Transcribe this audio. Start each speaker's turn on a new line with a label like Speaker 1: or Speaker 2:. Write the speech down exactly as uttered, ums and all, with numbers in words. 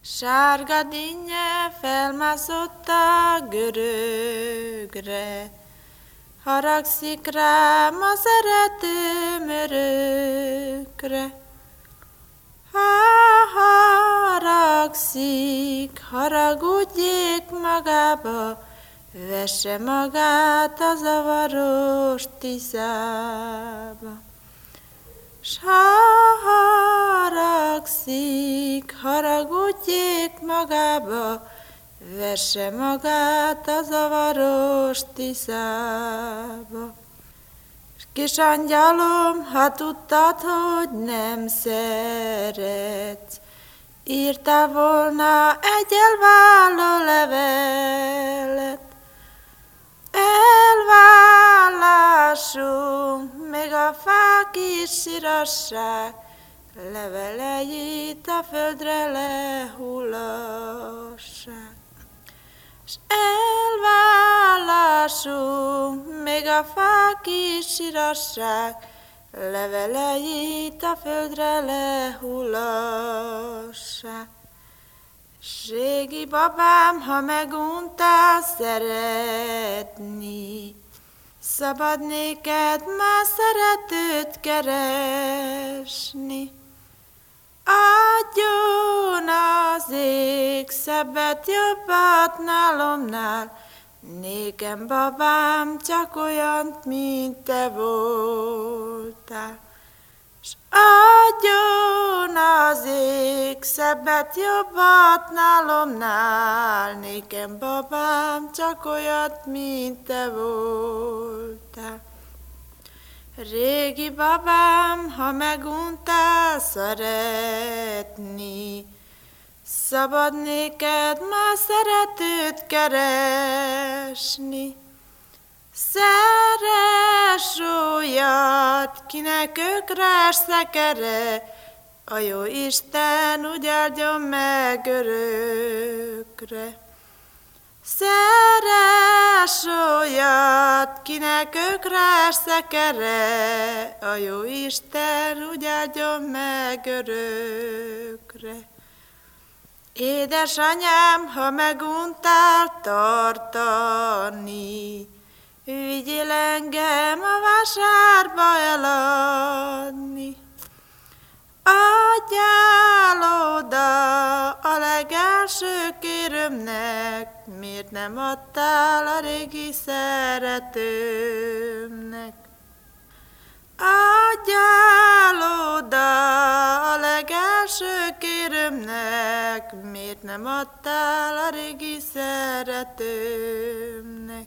Speaker 1: Sárga dinnye felmászott a görögre, haragszik rám a szeretőm örökre. Ha haragszik, haragudjék magába, vesse magát a zavaros Tiszába. S ha haragszik, haragudjék magába, vesse magát a zavaros Tiszába. Kis angyalom, ha tudtad, hogy nem szeretsz, írtál volna egy elválló levelet. Elvállásunk, még a fák is sirassák, leveleit a földre lehullassák. S elvállásunk, még a fák is sirassák, leveleit a földre lehullassák. S régi babám, ha meguntál szeretni, szabad néked már szeretőt keresni. Adjon az ég szebbet, jobbat nálomnál, nékem babám csak olyant, mint te voltál. S adjon az ég szebbet, jobbat nálomnál, nékem babám csak olyat, mint te voltál. Régi babám, ha meguntál szeretni, szabad néked már szeretőt keresni. Szeress olyat, kinek ökres szekere, a jó Isten úgy áldjon meg örökre. Szeress olyat, kinek ökres szekere, a jó Isten úgy áldjon meg örökre. Édesanyám, ha meguntál tartani, vigyél engem a vásárba eladni. Adjál oda a legelső kérőmnek, miért nem adtál a régi szeretőmnek? Adjál oda a legelső kérőmnek, miért nem adtál a régi szeretőmnek?